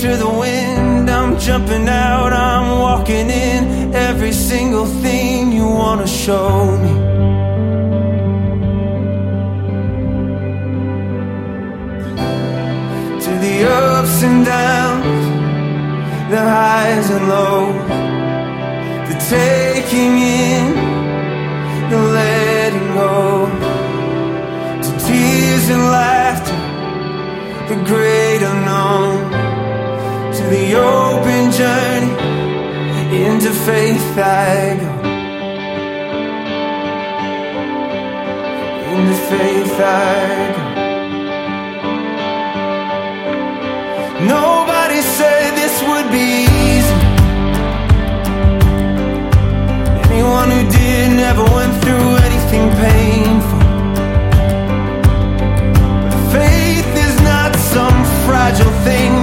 to the wind. I'm jumping out, I'm walking in every single thing you wanna show me. To the ups and downs, the highs and lows, the taking in, the letting go, to tears and laughter, the great unknown, to the open journey, into faith I go, into faith I go. Nobody said this would be easy. Anyone who did never went through anything painful. But faith is not some fragile thing